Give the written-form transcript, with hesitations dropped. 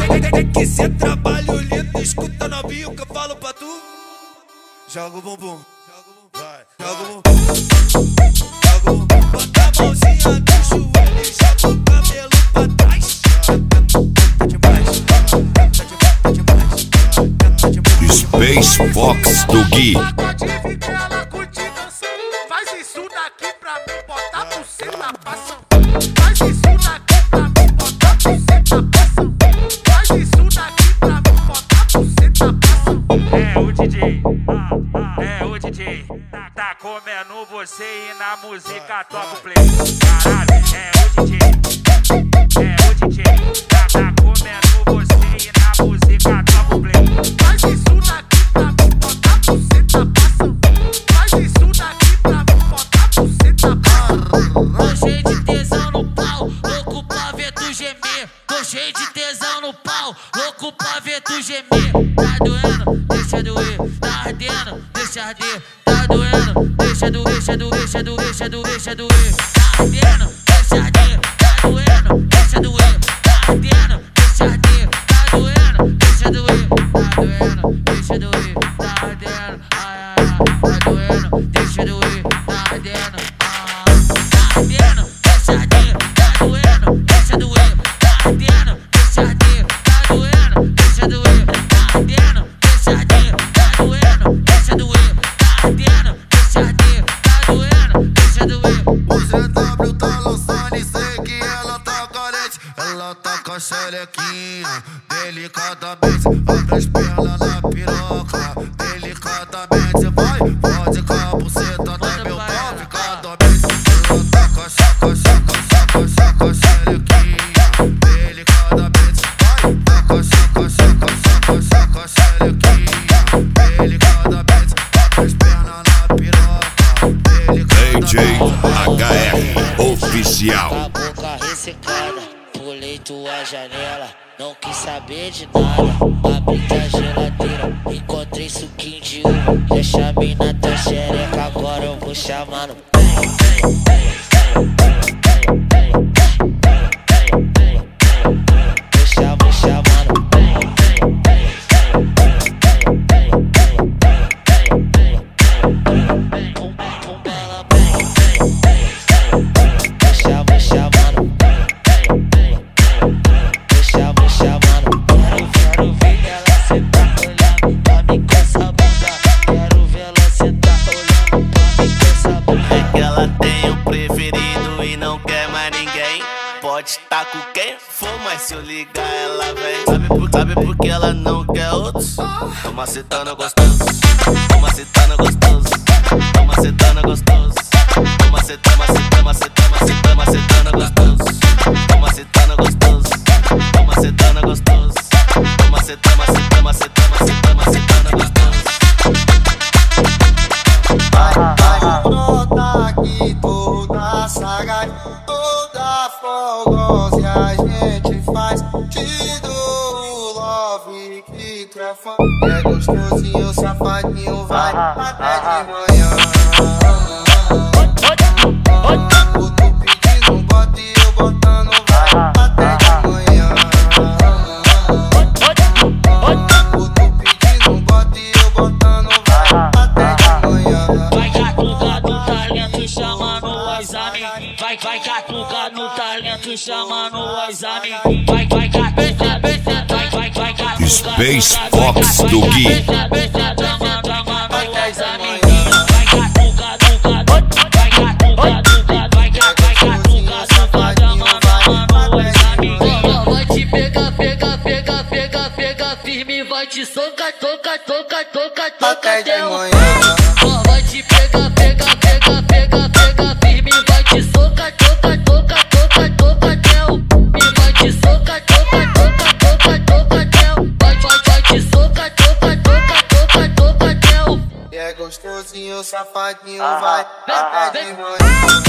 Tem que ser trabalho lindo, escuta novinho que eu falo pra tu. Joga o bumbum, vai, joga o bumbum, joga o bumbum. Bota a mãozinha no joelho e joga o cabelo pra trás. Tá demais, tá demais, tá demais. Space Fox do Gui. Faz isso daqui pra mim, botar por cima passão. Faz isso daqui pra mim, botar por cima passão. Faz isso daqui pra mim, botar por cima passão. É o DJ, é o DJ. Tá comendo você e na música toca o play. Caralho, é o DJ, é o DJ. Tá comendo você e na música toca o play. Faz isso daqui pra mim, botar por cima passão. Faz isso daqui pra mim, botar por cima passão. Tô cheio de tesão no pau, louco pra ver tu gemer. Tô cheio de tesão no pau, louco pra ver tu gemer. Tá doendo, deixa doer. Tá ardendo, deixa arder. Tá doendo, deixa doer, deixa doer, deixa doer, deixa doer, deixa doer. Tá ardendo, deixa arder. Tá doendo, deixa doer. Tá ardendo, deixa arder. Tá doendo, deixa doer. Tá doendo, deixa doer. Tá ardendo, ai ai ai. Tá doendo, deixa doer. Tá ardendo, tá ardendo, deixa arder. Tá doendo, deixa doer. Tá ardendo, deixa arder. Tá doendo, deixa doer. Tá ardendo, deixa arder. Tá doendo, deixa doer. Tá ardendo, deixa arder. Tá doendo, deixa doer. O ZW tá lançando e sei que ela tá carente. Ela tá com a xerequinha, delicadamente. Abre as pernas na piroca, delicadamente. Vai, pode com a buceta até meu pau ficar dormente. Ela tá com a xerequinha, delicadamente. Vai, tá com a xerequinha, delicadamente. Abre as pernas na piroca, DJ HR Oficial. Com a boca ressecada, pulei tua janela, não quis saber de nada. Abri tua geladeira, encontrei suquinho de uva. Já chamei na tua xereca, agora eu vou chamar no vou chamar no Quero ver ela sentar olhando pra mim com essa bunda. Quero ver ela sentar olhando pra mim com essa bunda. É que ela tem um preferido e não quer mais ninguém. Pode estar com quem for, mas se eu ligar ela vem. Sabe por que ela não quer outros? Toma citando gostoso, toma citando gostoso, toma citando gostoso, toma citando gostoso, toma citando gostoso, toma citando gostoso, toma citando gostoso. Vai brotar aqui toda saga, toda fogosa e a gente faz. Te dou o love que tu é fã. É gostosinho, safadinho, vai até de manhã. Eu tô pedindo, bota e eu botando, vai até de manhã. Eu tô pedindo, bota e eu botando, vai até de manhã. Vai catucar no talento chamando o exame. Vai catucar no talento chamando o exame. Vai catucar, vai catucar. Space Fox do Gui. Firme, vai te socar, toca Até de até o manhã. vai te pegar, firme, vai te socar, toca até o e vai te socar, toca até o vai te socar, toca até o É gostosinho, safadinho, vai até de manhã.